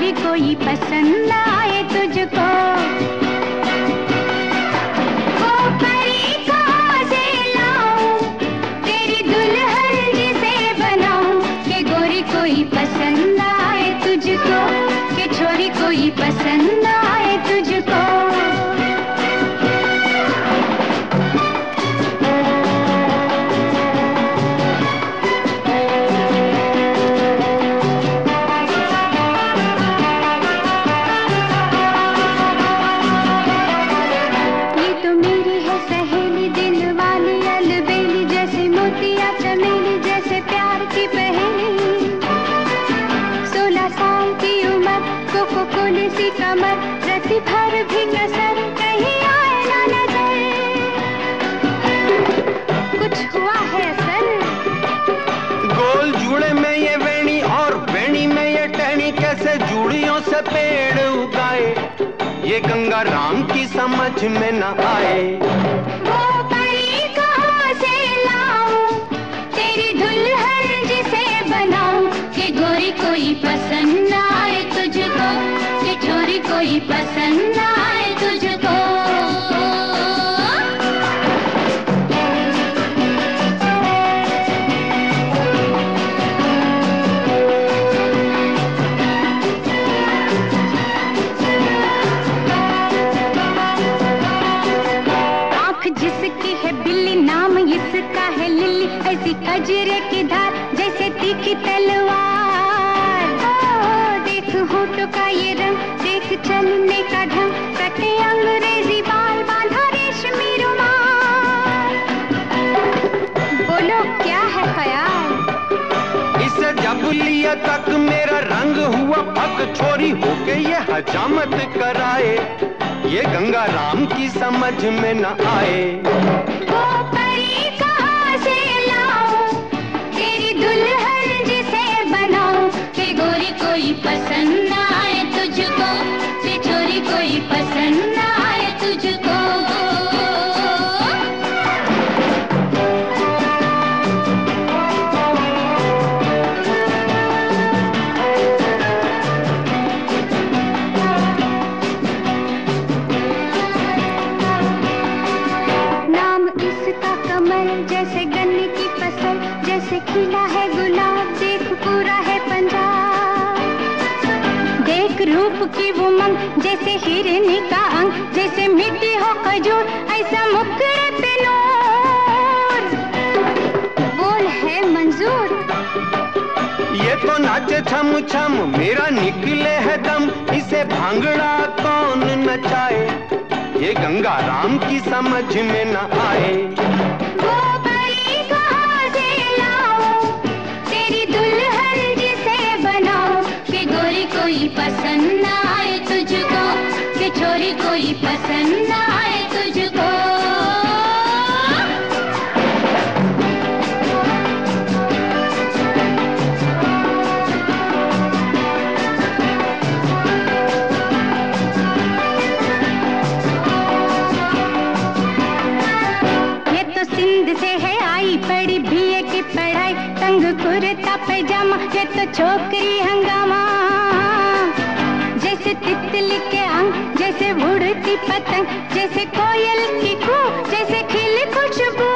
गोरी कोई पसंद आए तुझको। वो परी कहाँ से लाऊं, तेरी दुल्हन जिसे बनाऊं, कि गोरी कोई पसंद आए तुझको, कि छोरी कोई पसंद आए तुझको। कमर रति भर भी कसर कहीं आए ना नजर, कुछ हुआ है असर। गोल जुड़े में ये वेणी और वेणी में ये टहनी, कैसे जूड़ियों से पेड़ उगाए, ये गंगा राम की समझ में न आए। वो परी कहाँ से लाऊं, तेरी दुल्हन जिसे बनाऊं, कि गोरी कोई पसंद आए तुझको, कि छोरी कोई पसंद आए तुझको। आँख जिसकी है बिल्ली, नाम इसका है लिली, ऐसी कजरे की धार जैसे तीखी तलवार। देख होठों का ये रंग, देख चलने का ढंग, कटे अंग्रेजी बाल, बांधा रेशमी रुमाल। बोलो क्या है ख्याल। इसे जब लिया तक मेरा रंग हुआ पक, छोरी होके ये हजामत कराए, ये गंगा राम की समझ में न आए। वो परी कहाँ से लाऊं, तेरी दुल्हन जिसे बनाऊं, कि गोरी कोई पसंद आए तुझको, कि छोरी कोई पसंद आए तुझको। नाम इसका कमल जैसे गन्ने की फसल, जैसे खिला है गुलाब, देख पूरा है पंजाब। देख रूप की वो मंग, जैसे हिरनी का अंग, जैसे मिट्टी हो खजूर, ऐसा मुखड़े पे नूर। बोल है मंजूर। ये तो नाचे छम छम, मेरा निकले है दम, इसे भांगड़ा कौन नचाए, ये गंगा राम की समझ में न आए। वो परी कहाँ से लाऊं, तेरी दुल्हन जिसे बनाऊं, कि गोरी कोई पसंद आए तुझको, कि छोरी कोई पसंद आए तुझको। बड़ी बीए की पढ़ाई, तंग कुर्ता पैजामा, ये तो छोकरी हंगामा। जैसे तितली के अंग, जैसे उड़ती पतंग, जैसे कोयल की कूक, जैसे खिली खुशबू,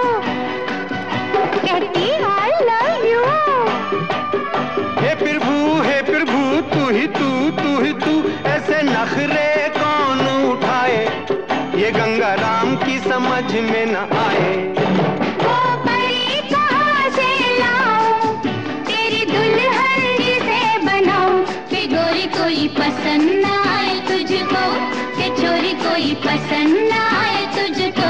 कहती I love you। हे प्रभु तू ही तू, ऐसे नखरे कौन उठाए, ये गंगा राम की समझ में न आए। वो परी कहाँ से लाऊं, तेरी दुल्हन जिसे बनाऊं, कि गोरी कोई पसंद आए तुझको, कि छोरी कोई पसंद आए तुझको।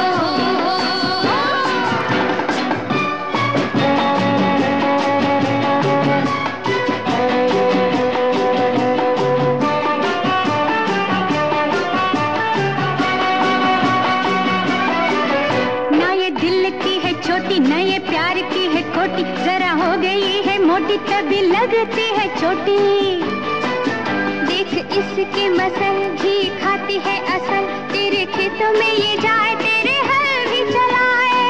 न ये प्यार की है खोटी, जरा हो गई है मोटी तभी लगती है छोटी। देख इसके मसल, घी खाती है असल, तेरे खेतों में ये जाए, तेरे हल भी चलाए,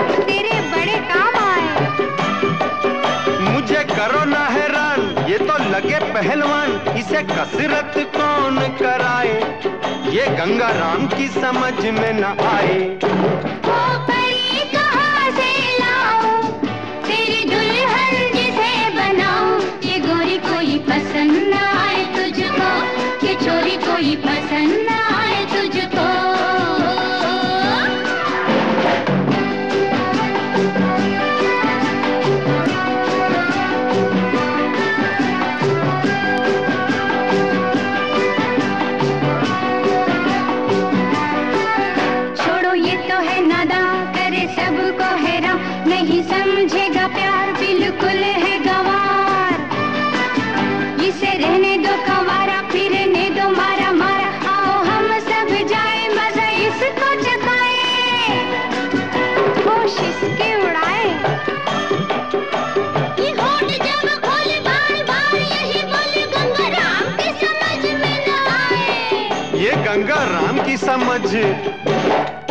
तेरे बड़े काम आए। मुझे करो ना हैरान, ये तो सगे पहलवान, इसे कसरत कौन कराए, ये गंगा राम की समझ में न आए। ओ परी कहाँ से लाऊं, तेरी दुल्हन जिसे बनाऊं, ये गोरी कोई पसंद न आए तुझको, ये छोरी कोई पसंद न आए तुझको। सबको हैरान, नहीं समझेगा प्यार बिल्कुल है गंवार, इसे रहने दो कंवारा, फिरने दो मारा मारा, आओ हम सब जाए मजा इसको चखाए, होश इसके उड़ाए। ये होठ जब खोले बार बार यही बोले, गंगा राम की समझ में न आए, ये गंगा राम की समझ